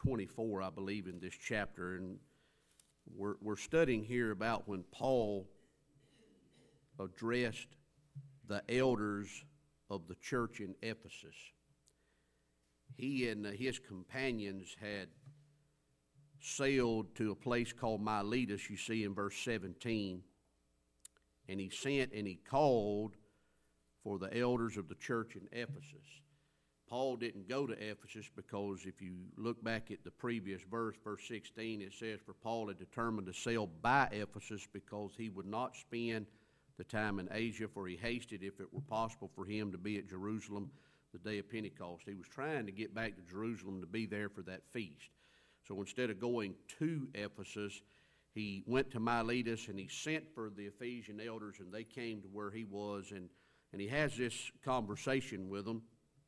24, I believe, in this chapter, and we're studying here about when Paul addressed the elders of the church in Ephesus. He and his companions had sailed to a place called Miletus, you see in verse 17, and he sent and he called for the elders of the church in Ephesus. Paul didn't go to Ephesus because if you look back at the previous verse, verse 16, it says, "For Paul had determined to sail by Ephesus because he would not spend the time in Asia, for he hasted, if it were possible for him, to be at Jerusalem the day of Pentecost." He was trying to get back to Jerusalem to be there for that feast. So instead of going to Ephesus, he went to Miletus and he sent for the Ephesian elders, and they came to where he was, and he has this conversation with them.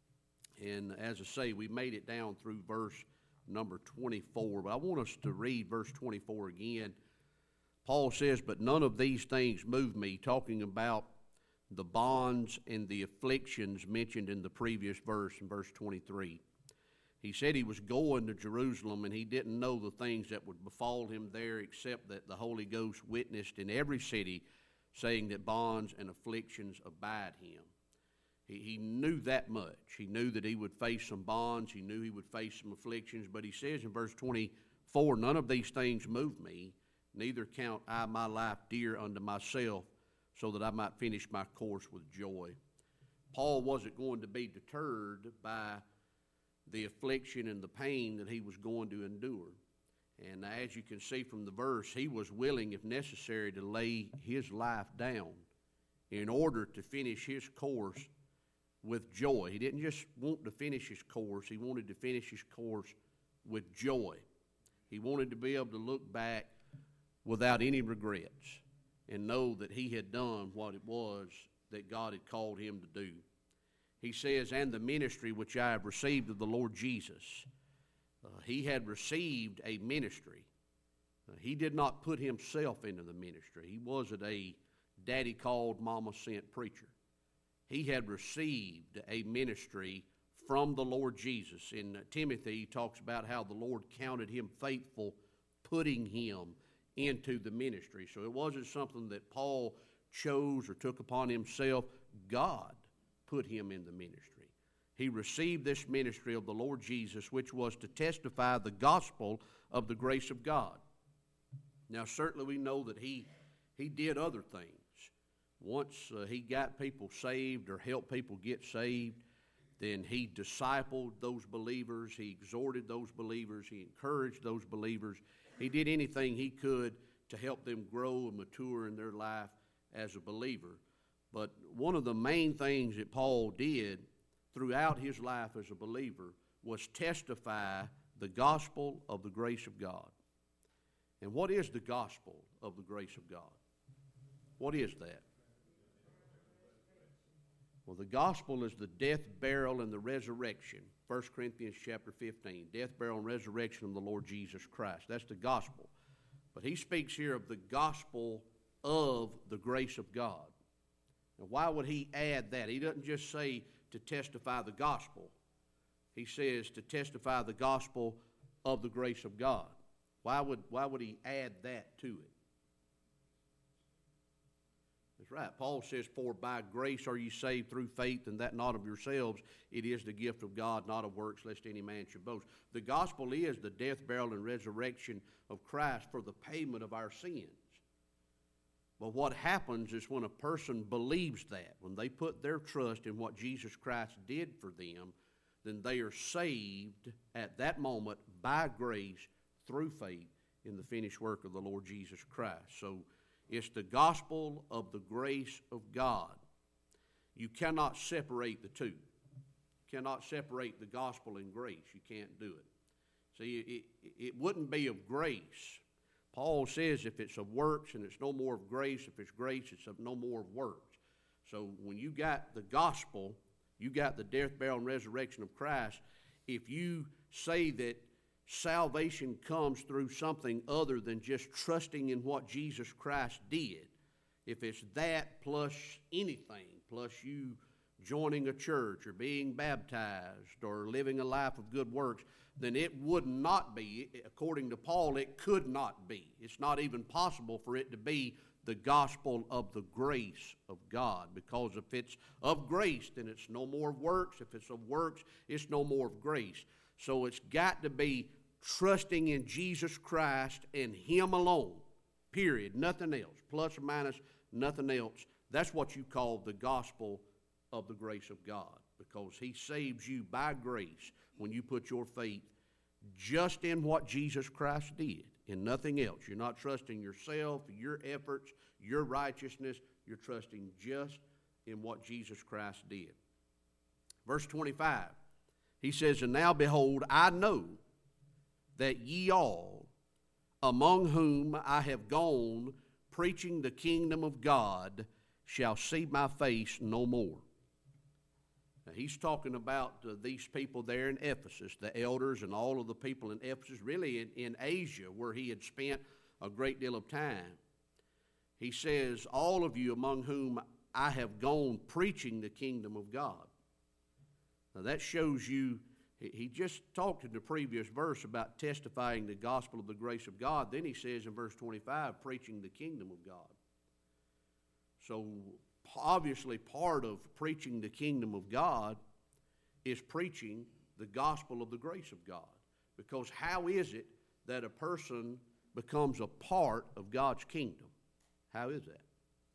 And as I say, we made it down through verse number 24, but I want us to read verse 24 again. Paul says, "But none of these things move me," talking about the bonds and the afflictions mentioned in the previous verse, in verse 23. He said he was going to Jerusalem, and he didn't know the things that would befall him there, except that the Holy Ghost witnessed in every city, saying that bonds and afflictions abide him. He knew that much. He knew that he would face some bonds. He knew he would face some afflictions. But he says in verse 24, "None of these things move me, neither count I my life dear unto myself, so that I might finish my course with joy." Paul wasn't going to be deterred by the affliction and the pain that he was going to endure. And as you can see from the verse, he was willing, if necessary, to lay his life down in order to finish his course with joy. He didn't just want to finish his course. He wanted to finish his course with joy. He wanted to be able to look back without any regrets and know that he had done what it was that God had called him to do. He says, "And the ministry which I have received of the Lord Jesus." He had received a ministry. He did not put himself into the ministry. He wasn't a daddy called, mama sent preacher. He had received a ministry from the Lord Jesus. In Timothy, he talks about how the Lord counted him faithful, putting him into the ministry. So it wasn't something that Paul chose or took upon himself. God put him in the ministry. He received this ministry of the Lord Jesus, which was to testify the gospel of the grace of God. Now, certainly we know that he did other things. Once he got people saved or helped people get saved, then he discipled those believers, he exhorted those believers, he encouraged those believers. He did anything he could to help them grow and mature in their life as a believer. But one of the main things that Paul did throughout his life as a believer was testify the gospel of the grace of God. And what is the gospel of the grace of God? What is that? Well, the gospel is the death, burial, and the resurrection. 1 Corinthians chapter 15, death, burial, and resurrection of the Lord Jesus Christ. That's the gospel. But he speaks here of the gospel of the grace of God. Now, why would he add that? He doesn't just say to testify the gospel. He says to testify the gospel of the grace of God. Why would he add that to it? That's right. Paul says, "For by grace are ye saved through faith, and that not of yourselves. It is the gift of God, not of works, lest any man should boast." The gospel is the death, burial, and resurrection of Christ for the payment of our sins. But what happens is when a person believes that, when they put their trust in what Jesus Christ did for them, then they are saved at that moment by grace through faith in the finished work of the Lord Jesus Christ. So it's the gospel of the grace of God. You cannot separate the two. You cannot separate the gospel and grace. You can't do it. See, it wouldn't be of grace. Paul says if it's of works and it's no more of grace, if it's grace, it's of no more of works. So when you got the gospel, you got the death, burial, and resurrection of Christ. If you say that salvation comes through something other than just trusting in what Jesus Christ did, if it's that plus anything, plus you joining a church or being baptized or living a life of good works, then it would not be, according to Paul, it could not be. It's not even possible for it to be the gospel of the grace of God, because if it's of grace, then it's no more of works. If it's of works, it's no more of grace. So it's got to be trusting in Jesus Christ and Him alone, period, nothing else, plus or minus, nothing else. That's what you call the gospel of the grace of God, because He saves you by grace when you put your faith just in what Jesus Christ did and nothing else. You're not trusting yourself, your efforts, your righteousness. You're trusting just in what Jesus Christ did. Verse 25, he says, "And now behold, I know that ye all, among whom I have gone preaching the kingdom of God, shall see my face no more." Now, he's talking about these people there in Ephesus, the elders and all of the people in Ephesus, really in Asia, where he had spent a great deal of time. He says, all of you among whom I have gone preaching the kingdom of God. Now that shows you, he just talked in the previous verse about testifying the gospel of the grace of God. Then he says in verse 25, preaching the kingdom of God. So obviously part of preaching the kingdom of God is preaching the gospel of the grace of God. Because how is it that a person becomes a part of God's kingdom? How is that?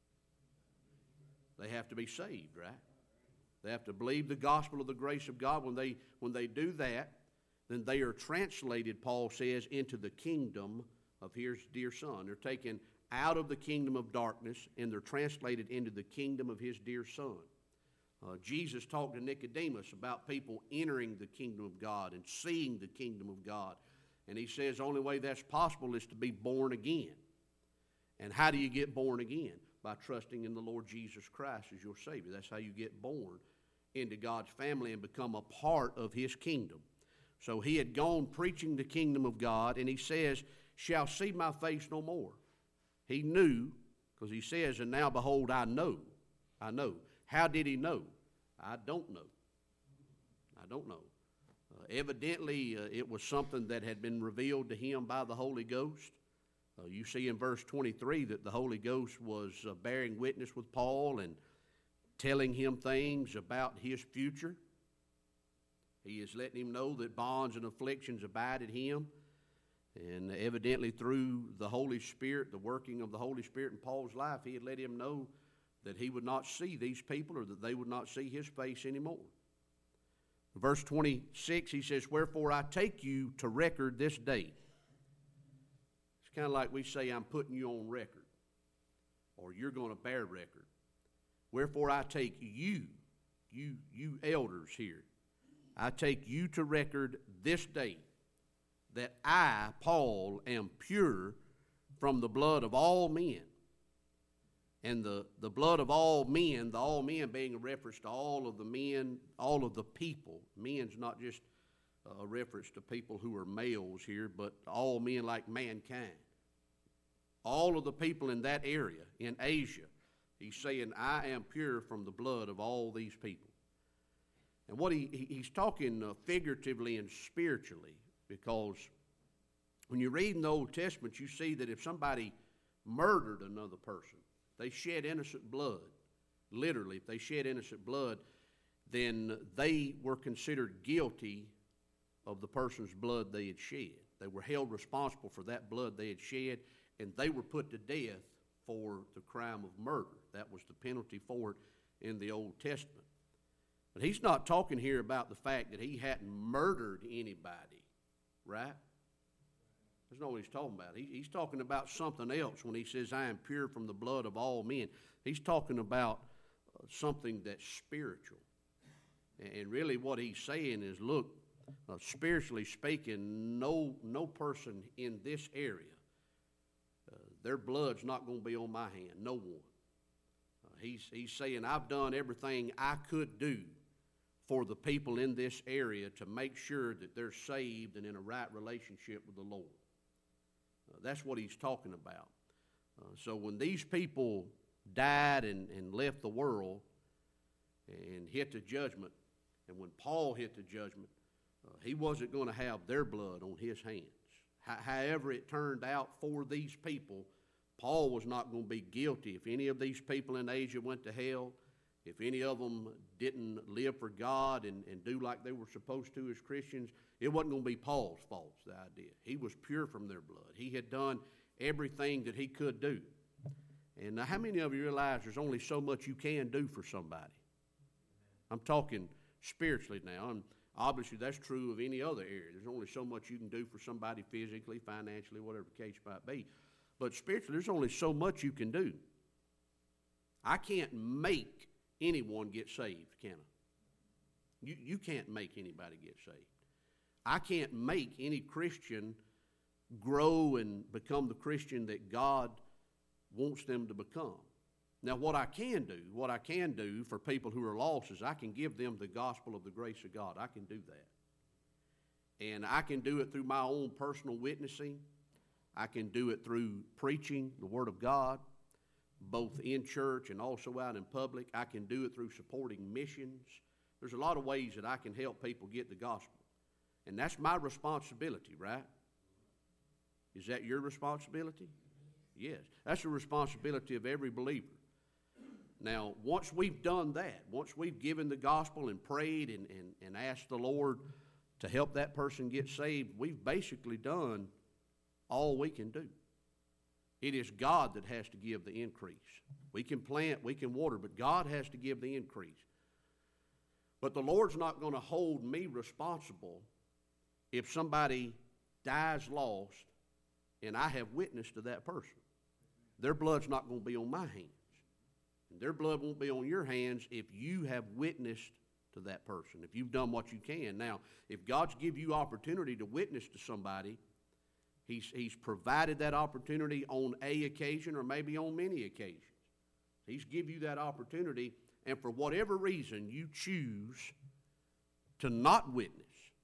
They have to be saved, right? They have to believe the gospel of the grace of God. When they do that, then they are translated, Paul says, into the kingdom of His dear Son. They're taken out of the kingdom of darkness, and they're translated into the kingdom of His dear Son. Jesus talked to Nicodemus about people entering the kingdom of God and seeing the kingdom of God. And he says the only way that's possible is to be born again. And how do you get born again? By trusting in the Lord Jesus Christ as your Savior. That's how you get born into God's family and become a part of His kingdom. So he had gone preaching the kingdom of God, and he says, shall see my face no more. He knew, because he says, and now behold, I know. I know. How did he know? I don't know. I don't know. Evidently, it was something that had been revealed to him by the Holy Ghost. You see in verse 23 that the Holy Ghost was bearing witness with Paul and telling him things about his future. He is letting him know that bonds and afflictions abided him. And evidently through the Holy Spirit, the working of the Holy Spirit in Paul's life, he had let him know that he would not see these people, or that they would not see his face anymore. Verse 26, he says, wherefore I take you to record this day. It's kind of like we say, I'm putting you on record, or you're going to bear record. Wherefore I take you elders here, I take you to record this day, that I, Paul, am pure from the blood of all men. And the blood of all men, the all men being a reference to all of the men, all of the people. Men's not just a reference to people who are males here, but all men like mankind. All of the people in that area, in Asia, he's saying, I am pure from the blood of all these people. And what he's talking figuratively and spiritually, because when you read in the Old Testament, you see that if somebody murdered another person, they shed innocent blood. Literally, if they shed innocent blood, then they were considered guilty of the person's blood they had shed. They were held responsible for that blood they had shed, and they were put to death for the crime of murder. That was the penalty for it in the Old Testament. But he's not talking here about the fact that he hadn't murdered anybody, right? That's not what he's talking about. He's talking about something else when he says, I am pure from the blood of all men. He's talking about something that's spiritual. And really what he's saying is, look, spiritually speaking, no person in this area, their blood's not going to be on my hand, no one. He's saying, I've done everything I could do for the people in this area to make sure that they're saved and in a right relationship with the Lord. That's what he's talking about. So when these people died and left the world, and hit the judgment. And when Paul hit the judgment, he wasn't going to have their blood on his hands. However it turned out for these people, Paul was not going to be guilty. If any of these people in Asia went to hell, if any of them didn't live for God and do like they were supposed to as Christians, it wasn't going to be Paul's fault, the idea. He was pure from their blood. He had done everything that he could do. And how many of you realize there's only so much you can do for somebody? I'm talking spiritually now, and obviously that's true of any other area. There's only so much you can do for somebody physically, financially, whatever the case might be. But spiritually, there's only so much you can do. I can't make anyone get saved, can I? You can't make anybody get saved. I can't make any Christian grow and become the Christian that God wants them to become. Now, what I can do for people who are lost is I can give them the gospel of the grace of God. I can do that. And I can do it through my own personal witnessing. I can do it through preaching the Word of God, both in church and also out in public. I can do it through supporting missions. There's a lot of ways that I can help people get the gospel. And that's my responsibility, right? Is that your responsibility? Yes. That's the responsibility of every believer. Now, once we've done that, once we've given the gospel and prayed and asked the Lord to help that person get saved, we've basically done all we can do. It is God that has to give the increase. We can plant, we can water, but God has to give the increase. But the Lord's not going to hold me responsible if somebody dies lost and I have witnessed to that person. Their blood's not going to be on my hands. And their blood won't be on your hands if you have witnessed to that person, if you've done what you can. Now, if God's give you opportunity to witness to somebody, He's provided that opportunity on a occasion or maybe on many occasions. He's give you that opportunity, and for whatever reason you choose to not witness.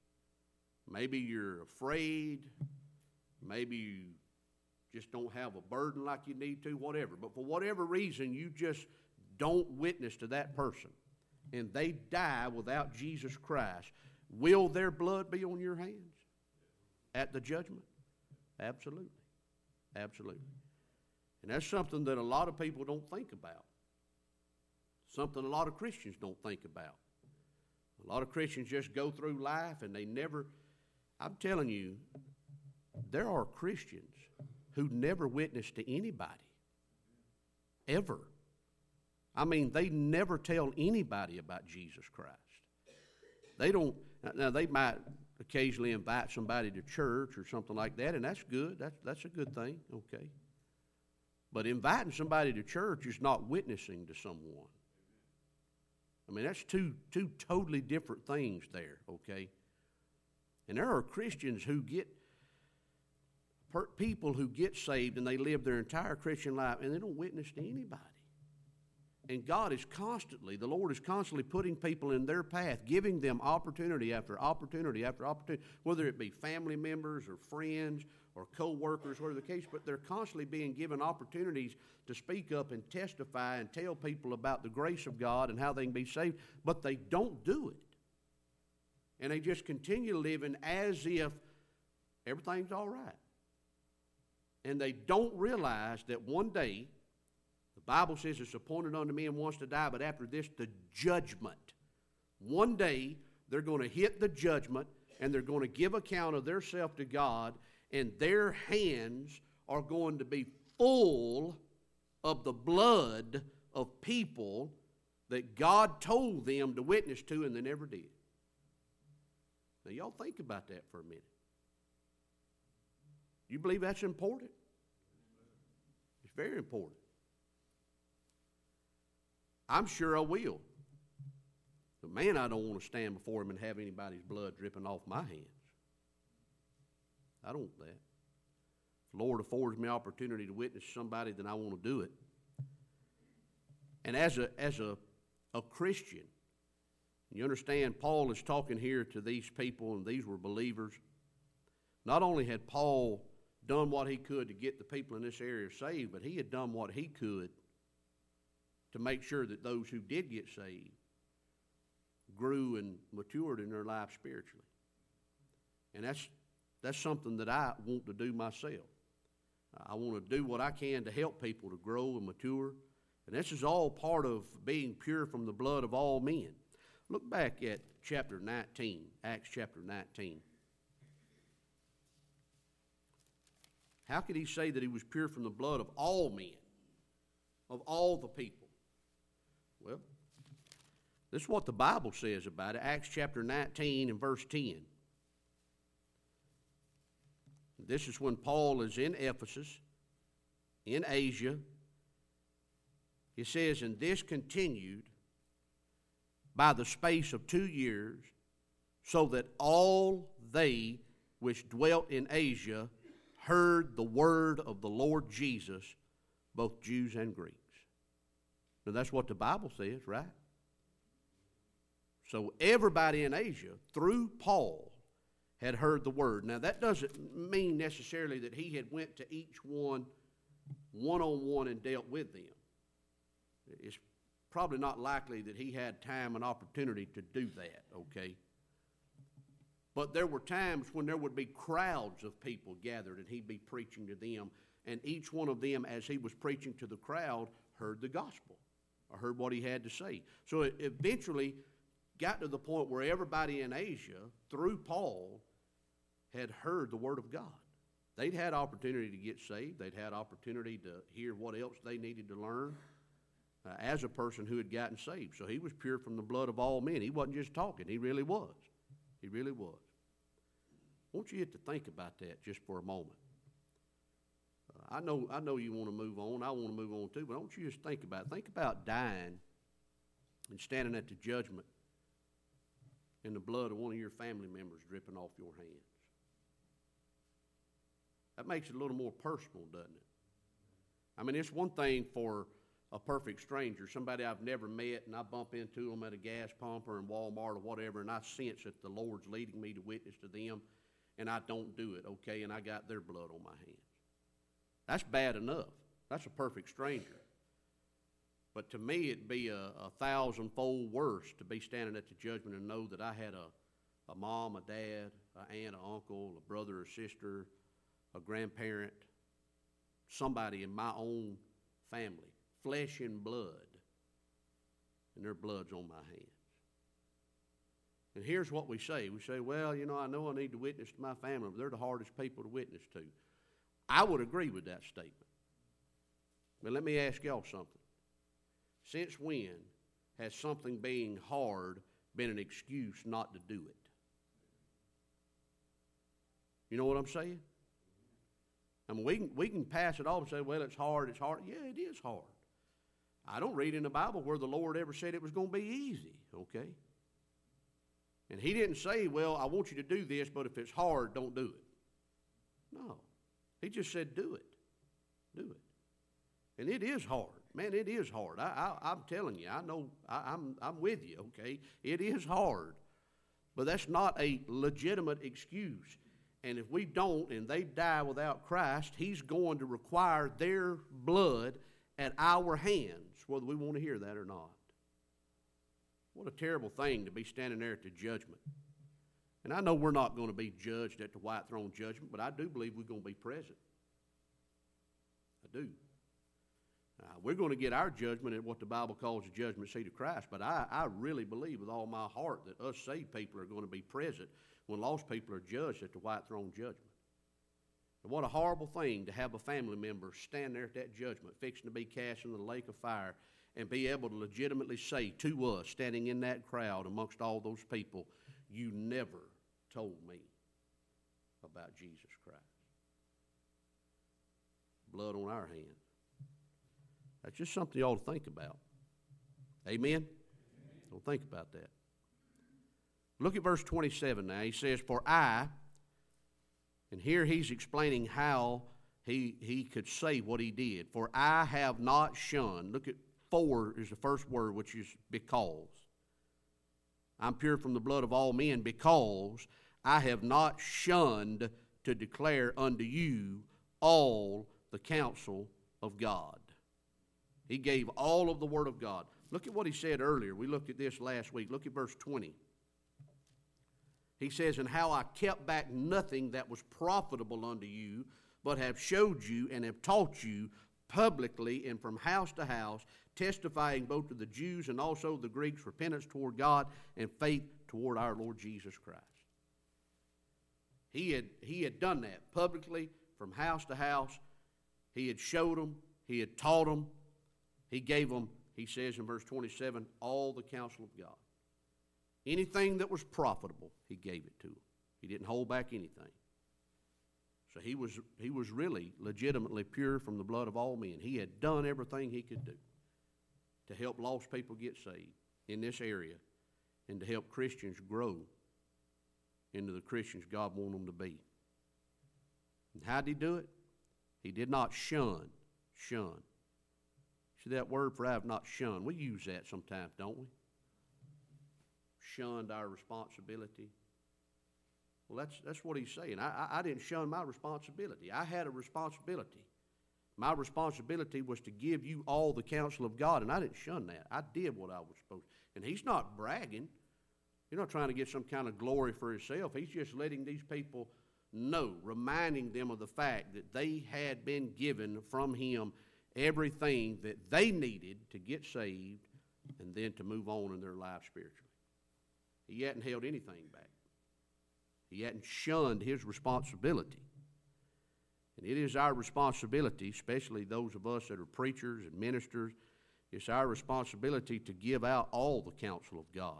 Maybe you're afraid, maybe you just don't have a burden like you need to, whatever. But for whatever reason, you just don't witness to that person, and they die without Jesus Christ. Will their blood be on your hands at the judgment? Absolutely. Absolutely. And that's something that a lot of people don't think about. Something a lot of Christians don't think about. A lot of Christians just go through life and they never, I'm telling you, there are Christians who never witness to anybody, ever. I mean, they never tell anybody about Jesus Christ. They don't, now they might occasionally invite somebody to church or something like that, and that's good. That's a good thing, okay. But inviting somebody to church is not witnessing to someone. I mean, that's two totally different things there, okay. And there are Christians who get, people who get saved and they live their entire Christian life and they don't witness to anybody. And God is constantly, the Lord is constantly putting people in their path, giving them opportunity after opportunity after opportunity, whether it be family members or friends or co-workers, whatever the case, but they're constantly being given opportunities to speak up and testify and tell people about the grace of God and how they can be saved, but they don't do it. And they just continue living as if everything's all right. And they don't realize that one day, the Bible says it's appointed unto men once to die, but after this, the judgment. One day, they're going to hit the judgment, and they're going to give account of theirself to God, and their hands are going to be full of the blood of people that God told them to witness to, and they never did. Now, y'all think about that for a minute. You believe that's important? It's very important. I'm sure I will. But man, I don't want to stand before him and have anybody's blood dripping off my hands. I don't want that. If the Lord affords me opportunity to witness to somebody, then I want to do it. And as a Christian, you understand, Paul is talking here to these people, and these were believers. Not only had Paul done what he could to get the people in this area saved, but he had done what he could to make sure that those who did get saved grew and matured in their life spiritually. And that's something that I want to do myself. I want to do what I can to help people to grow and mature. And this is all part of being pure from the blood of all men. Look back at chapter 19, Acts chapter 19. How could he say that he was pure from the blood of all men, of all the people? Well, this is what the Bible says about it. Acts chapter 19 and verse 10. This is when Paul is in Ephesus, in Asia. It says, and this continued by the space of 2 years, so that all they which dwelt in Asia heard the word of the Lord Jesus, both Jews and Greeks. Now that's what the Bible says, right? So everybody in Asia, through Paul, had heard the word. Now that doesn't mean necessarily that he had went to each one-on-one and dealt with them. It's probably not likely that he had time and opportunity to do that, okay? But there were times when there would be crowds of people gathered and he'd be preaching to them, and each one of them, as he was preaching to the crowd, heard the gospel or heard what he had to say. So it eventually got to the point where everybody in Asia, through Paul, had heard the word of God. They'd had opportunity to get saved. They'd had opportunity to hear what else they needed to learn as a person who had gotten saved. So he was pure from the blood of all men. He wasn't just talking. He really was. He really was. I want you to think about that just for a moment. I know you want to move on. I want to move on too, but I want you to just think about it. Think about dying and standing at the judgment and the blood of one of your family members dripping off your hands. That makes it a little more personal, doesn't it? I mean, it's one thing for a perfect stranger, somebody I've never met, and I bump into them at a gas pump or in Walmart or whatever, and I sense that the Lord's leading me to witness to them, and I don't do it, okay, and I got their blood on my hands. That's bad enough. That's a perfect stranger. But to me, it'd be a thousandfold worse to be standing at the judgment and know that I had a mom, a dad, an aunt, an uncle, a brother or sister, a grandparent, somebody in my own family, flesh and blood, and their blood's on my hands. And here's what we say. We say, well, I know I need to witness to my family, but they're the hardest people to witness to. I would agree with that statement. But let me ask y'all something. Since when has something being hard been an excuse not to do it? You know what I'm saying? I mean, we can pass it off and say, well, it's hard, it's hard. Yeah, it is hard. I don't read in the Bible where the Lord ever said it was going to be easy, okay? And he didn't say, well, I want you to do this, but if it's hard, don't do it. No. He just said, do it. Do it. And it is hard. Man, it is hard. I'm telling you, I know, I'm with you, okay? It is hard. But that's not a legitimate excuse. And if we don't and they die without Christ, he's going to require their blood at our hands, whether we want to hear that or not. What a terrible thing to be standing there at the judgment. And I know we're not going to be judged at the white throne judgment, but I do believe we're going to be present. I do. We're going to get our judgment at what the Bible calls the judgment seat of Christ, but I really believe with all my heart that us saved people are going to be present when lost people are judged at the white throne judgment. And what a horrible thing to have a family member stand there at that judgment, fixing to be cast into the lake of fire, and be able to legitimately say to us, standing in that crowd amongst all those people, you never told me about Jesus Christ. Blood on our hands. That's just something you ought to think about. Amen? Don't think about that. Look at verse 27 now. He says, for I, and here he's explaining how he could say what he did. For I have not shunned. Look at for is the first word, which is because. I'm pure from the blood of all men because I have not shunned to declare unto you all the counsel of God. He gave all of the Word of God. Look at what he said earlier. We looked at this last week. Look at verse 20. He says, and how I kept back nothing that was profitable unto you, but have showed you and have taught you publicly and from house to house, testifying both to the Jews and also the Greeks repentance toward God and faith toward our Lord Jesus Christ. He had done that publicly from house to house. He had showed them. He had taught them. He gave them, he says in verse 27, all the counsel of God. Anything that was profitable, he gave it to them. He didn't hold back anything. So he was really legitimately pure from the blood of all men. He had done everything he could do to help lost people get saved in this area and to help Christians grow into the Christians God wanted them to be. And how did he do it? He did not shun. Shun. See that word for I have not shunned? We use that sometimes, don't we? Shunned our responsibility. Well, that's what he's saying. I didn't shun my responsibility. I had a responsibility. My responsibility was to give you all the counsel of God, and I didn't shun that. I did what I was supposed to. And he's not bragging. He's not trying to get some kind of glory for himself. He's just letting these people know, reminding them of the fact that they had been given from him everything that they needed to get saved and then to move on in their life spiritually. He hadn't held anything back. He hadn't shunned his responsibility. And it is our responsibility, especially those of us that are preachers and ministers, it's our responsibility to give out all the counsel of God.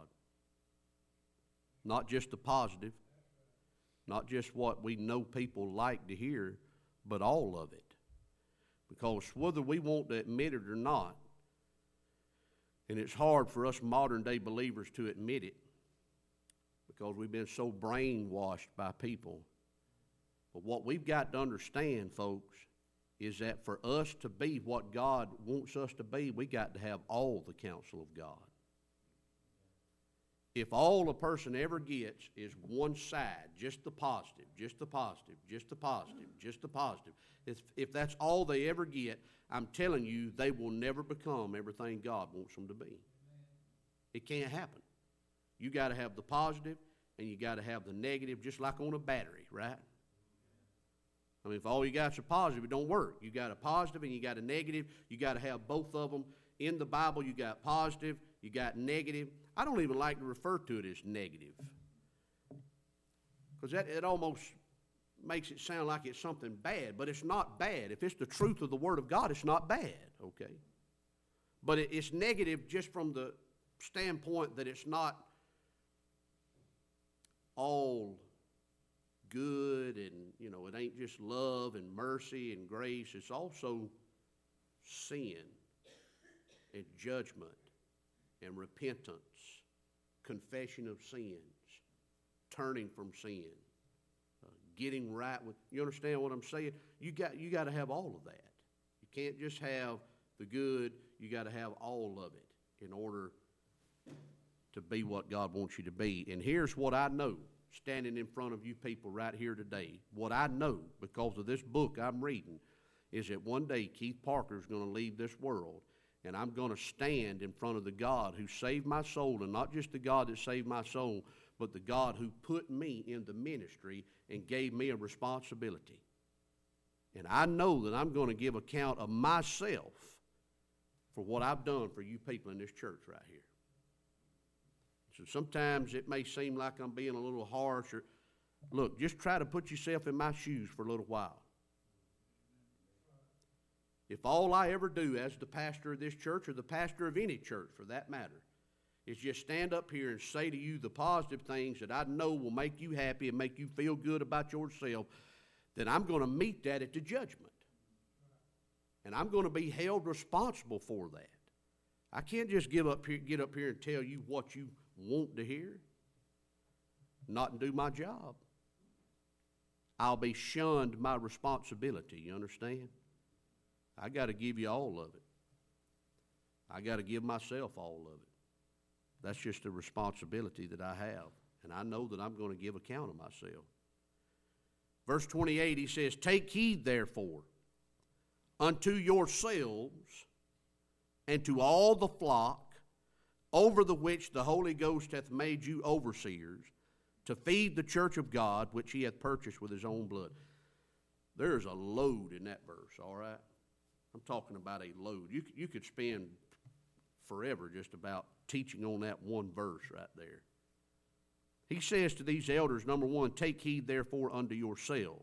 Not just the positive, not just what we know people like to hear, but all of it. Because whether we want to admit it or not, and it's hard for us modern day believers to admit it, because we've been so brainwashed by people. But what we've got to understand, folks, is that for us to be what God wants us to be, we got to have all the counsel of God. If all a person ever gets is one side, just the positive, just the positive, just the positive, just the positive, if that's all they ever get, I'm telling you, they will never become everything God wants them to be. It can't happen. You got to have the positive and you got to have the negative, just like on a battery, right? I mean, if all you got is a positive, it don't work. You got a positive and you got a negative. You got to have both of them. In the Bible, you got positive, you got negative. I don't even like to refer to it as negative, because it almost makes it sound like it's something bad, but it's not bad. If it's the truth of the Word of God, it's not bad, okay? But it's negative just from the standpoint that it's not all good and, it ain't just love and mercy and grace. It's also sin and judgment and repentance, confession of sins, turning from sin, getting right with. You understand what I'm saying? You got to have all of that. You can't just have the good. You got to have all of it in order to be what God wants you to be. And here's what I know, standing in front of you people right here today. What I know because of this book I'm reading is that one day Keith Parker is going to leave this world, and I'm going to stand in front of the God who saved my soul, and not just the God that saved my soul, but the God who put me in the ministry and gave me a responsibility. And I know that I'm going to give account of myself for what I've done for you people in this church right here. So sometimes it may seem like I'm being a little harsh. Look, just try to put yourself in my shoes for a little while. If all I ever do as the pastor of this church, or the pastor of any church for that matter, is just stand up here and say to you the positive things that I know will make you happy and make you feel good about yourself, then I'm going to meet that at the judgment. And I'm going to be held responsible for that. I can't just get up here and tell you what you want to hear, not do my job. I'll be shunned my responsibility, you understand? I got to give you all of it. I got to give myself all of it. That's just a responsibility that I have, and I know that I'm going to give account of myself. Verse 28, he says, "Take heed, therefore, unto yourselves and to all the flock over the which the Holy Ghost hath made you overseers, to feed the church of God, which he hath purchased with his own blood. There's a load in that verse, all right? I'm talking about a load. You could spend forever just about teaching on that one verse right there. He says to these elders, number one, take heed therefore unto yourselves.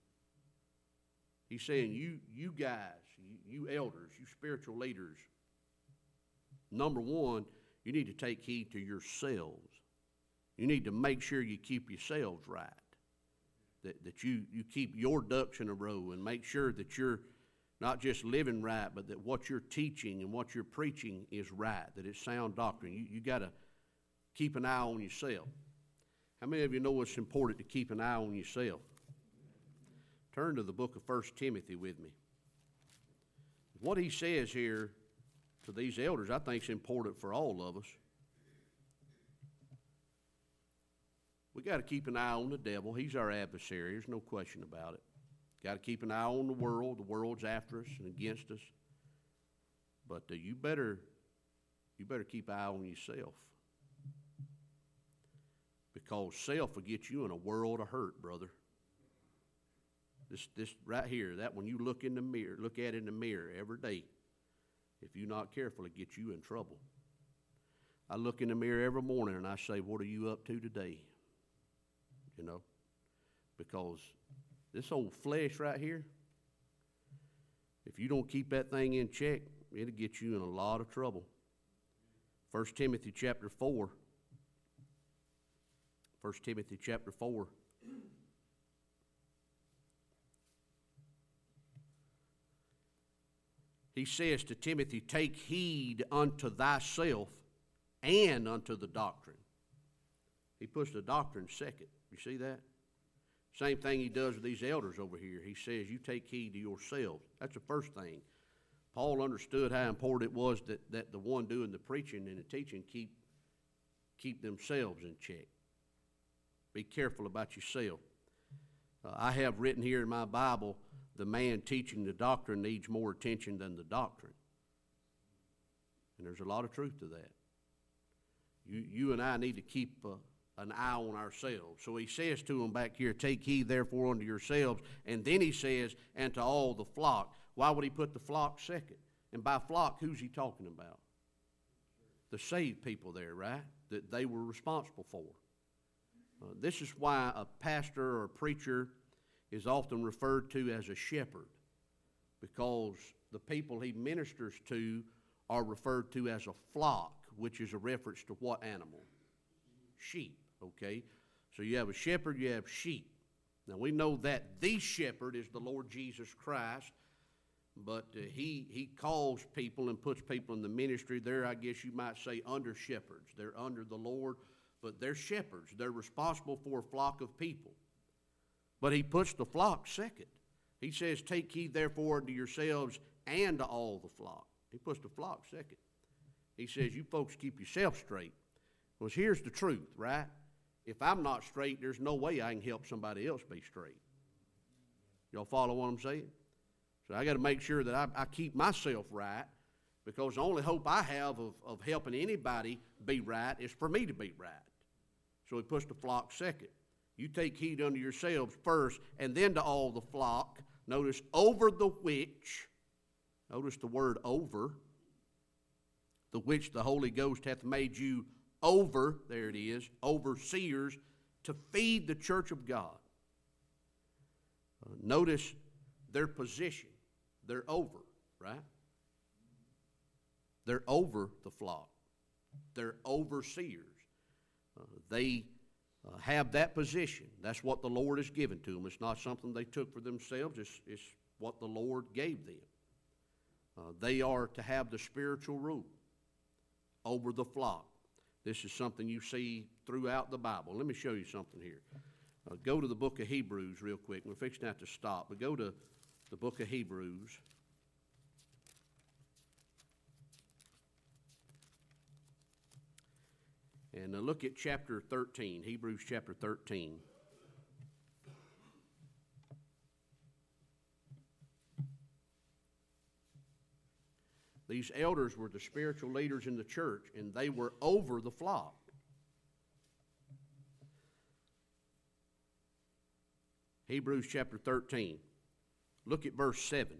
He's saying, you guys, you elders, you spiritual leaders, number one, you need to take heed to yourselves. You need to make sure you keep yourselves right, that you keep your ducks in a row and make sure that you're not just living right, but that what you're teaching and what you're preaching is right, that it's sound doctrine. You got to keep an eye on yourself. How many of you know it's important to keep an eye on yourself? Turn to the book of 1 Timothy with me. What he says here to these elders, I think is important for all of us. We got to keep an eye on the devil. He's our adversary. There's no question about it. Got to keep an eye on the world. The world's after us and against us. But you better keep an eye on yourself, because self will get you in a world of hurt, brother. This right here, that when you look at it in the mirror every day, if you're not careful, it gets you in trouble. I look in the mirror every morning and I say, what are you up to today? You know, because this old flesh right here, if you don't keep that thing in check, it'll get you in a lot of trouble. 1 Timothy chapter 4. 1 Timothy chapter 4. He says to Timothy, take heed unto thyself and unto the doctrine. He puts the doctrine second. You see that? Same thing he does with these elders over here. He says, you take heed to yourselves. That's the first thing. Paul understood how important it was that the one doing the preaching and the teaching keep themselves in check. Be careful about yourself. I have written here in my Bible, the man teaching the doctrine needs more attention than the doctrine. And there's a lot of truth to that. You and I need to keep an eye on ourselves. So he says to them back here, take heed therefore unto yourselves. And then he says, and to all the flock. Why would he put the flock second? And by flock, who's he talking about? The saved people there, right? That they were responsible for. This is why a pastor or a preacher is often referred to as a shepherd, because the people he ministers to are referred to as a flock, which is a reference to what animal? Sheep, okay? So you have a shepherd, you have sheep. Now we know that the shepherd is the Lord Jesus Christ, but he calls people and puts people in the ministry. There, I guess you might say, under shepherds. They're under the Lord, but they're shepherds. They're responsible for a flock of people. But he puts the flock second. He says, take heed therefore unto yourselves and to all the flock. He puts the flock second. He says, you folks keep yourself straight. Because here's the truth, right? If I'm not straight, there's no way I can help somebody else be straight. Y'all follow what I'm saying? So I got to make sure that I keep myself right, because the only hope I have of helping anybody be right is for me to be right. So he puts the flock second. You take heed unto yourselves first, and then to all the flock. Notice, over the which, notice the word over, the which the Holy Ghost hath made you over, there it is, overseers, to feed the church of God. Notice their position. They're over, right? They're over the flock. They're overseers. They have that position. That's what the Lord has given to them. It's not something they took for themselves. It's what the Lord gave them. They are to have the spiritual rule over the flock. This is something you see throughout the Bible. Let me show you something here. Go to the book of Hebrews real quick. We're fixing to have to stop, but go to the book of Hebrews. And look at chapter 13, Hebrews chapter 13. These elders were the spiritual leaders in the church, and they were over the flock. Hebrews chapter 13. Look at verse 7.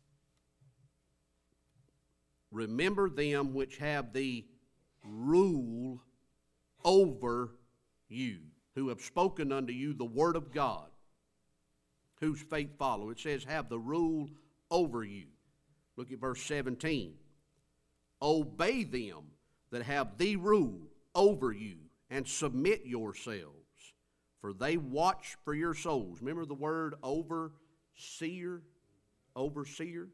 Remember them which have the rule over you, who have spoken unto you the word of God, whose faith follow. It says, have the rule over you. Look at verse 17. Obey them that have the rule over you, and submit yourselves, for they watch for your souls. Remember the word overseer? Overseer?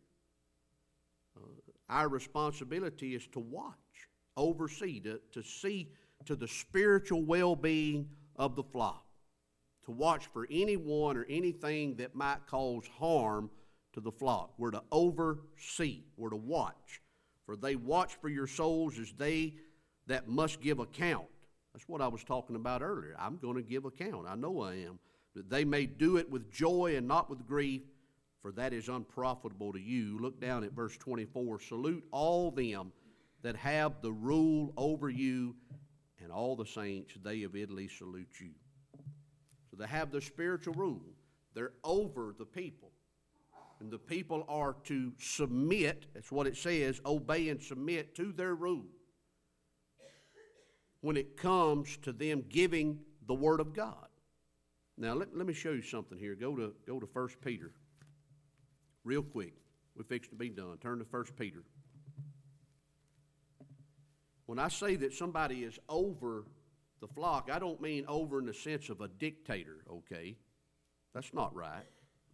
Our responsibility is to watch, oversee, to see to the spiritual well-being of the flock, to watch for anyone or anything that might cause harm to the flock. We're to oversee. We're to watch. For they watch for your souls as they that must give account. That's what I was talking about earlier. I'm going to give account. I know I am. That they may do it with joy and not with grief, for that is unprofitable to you. Look down at verse 24. Salute all them that have the rule over you, and all the saints, they of Italy salute you. So they have the spiritual rule. They're over the people. And the people are to submit, that's what it says, obey and submit to their rule when it comes to them giving the word of God. Now, let me show you something here. Go to 1 Peter real quick. We're fixing to be done. Turn to 1 Peter. When I say that somebody is over the flock, I don't mean over in the sense of a dictator, okay? That's not right.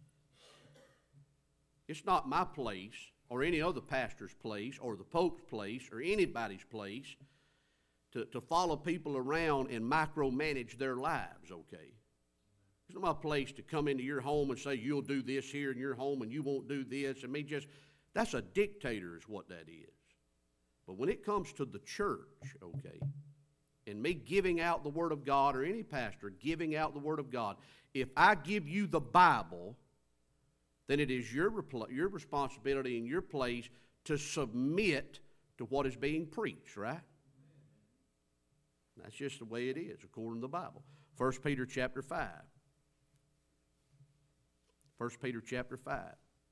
It's not my place or any other pastor's place or the Pope's place or anybody's place to follow people around and micromanage their lives, okay? It's not my place to come into your home and say, you'll do this here in your home and you won't do this. I mean, that's a dictator is what that is. But when it comes to the church, okay, and me giving out the Word of God, or any pastor giving out the Word of God, if I give you the Bible, then it is your responsibility and your place to submit to what is being preached, right? That's just the way it is according to the Bible. 1 Peter chapter 5. 1 Peter chapter 5.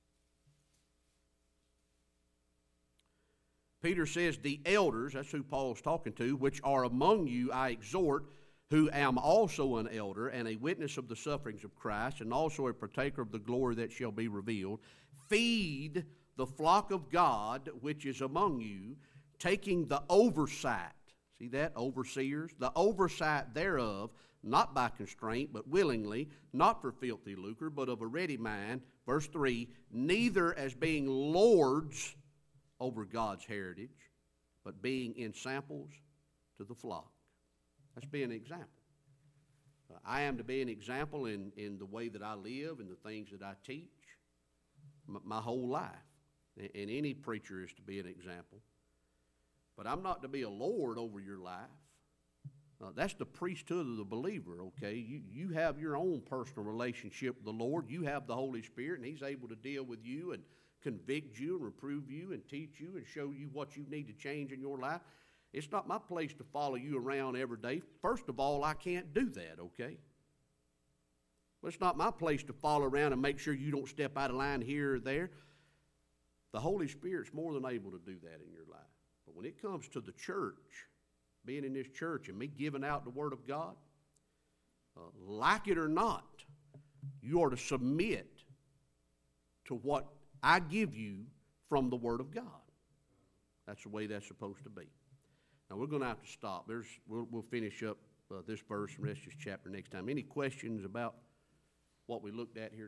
Peter says, the elders, that's who Paul's talking to, which are among you I exhort, who am also an elder and a witness of the sufferings of Christ, and also a partaker of the glory that shall be revealed. Feed the flock of God which is among you, taking the oversight. See that? Overseers. The oversight thereof, not by constraint, but willingly, not for filthy lucre, but of a ready mind. Verse 3, neither as being lords over God's heritage, but being ensamples to the flock. Let's be an example. I am to be an example in the way that I live and the things that I teach my whole life. And any preacher is to be an example. But I'm not to be a lord over your life. That's the priesthood of the believer, okay? You have your own personal relationship with the Lord. You have the Holy Spirit, and He's able to deal with you and convict you and reprove you and teach you and show you what you need to change in your life. It's not my place to follow you around every day. First of all, I can't do that, okay? But it's not my place to follow around and make sure you don't step out of line here or there. The Holy Spirit's more than able to do that in your life. But when it comes to the church, being in this church and me giving out the Word of God, like it or not, you are to submit to what I give you from the Word of God. That's the way that's supposed to be. Now, we're going to have to stop. We'll finish up this verse and rest of this chapter next time. Any questions about what we looked at here?